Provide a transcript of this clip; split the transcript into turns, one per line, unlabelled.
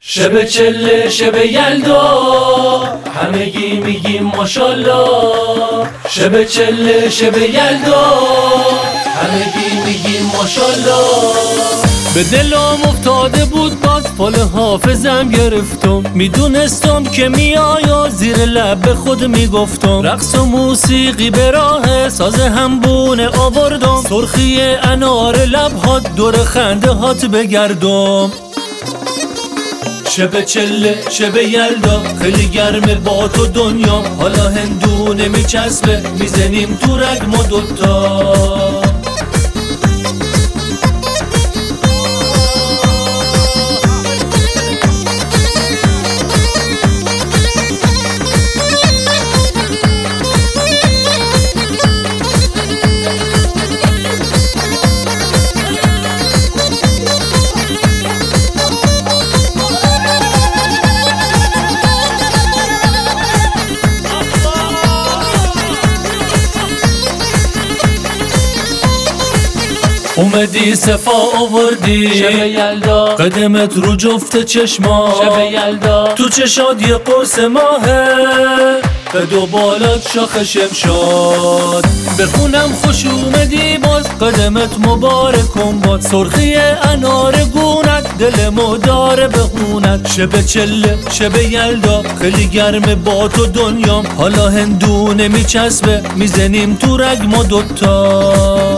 شب چله شب یلدا همگی میگیم ماشالله. شب چله شب یلدا همگی میگیم ماشالله. به دلم افتاده بود باز فال حافظم گرفتم، میدونستم که میای زیر لب به خود میگفتم. رقص و موسیقی به راه ساز همبونه آوردم، سرخی انار لبهات دور خنده هات بگردم. شب چله شب یلدا خیلی گرمه با تو دنیا، حالا هندونه میچسبه میزنیم تو رگ ما دوتا. اومدی صفا آوردی
شب یلدا،
قدمت رو جفت چشما.
شب یلدا
تو چشاد یه قرص ماهه، قد و بالات شاخ شمشاد. بخونم خوش اومدی باز قدمت مبارکم باد، سرخی انار گونت دلمو داره بخونت. شب چله شب یلدا خیلی گرمه با تو دنیام، حالا هندونه میچسبه میزنیم تو رگ ما دوتا.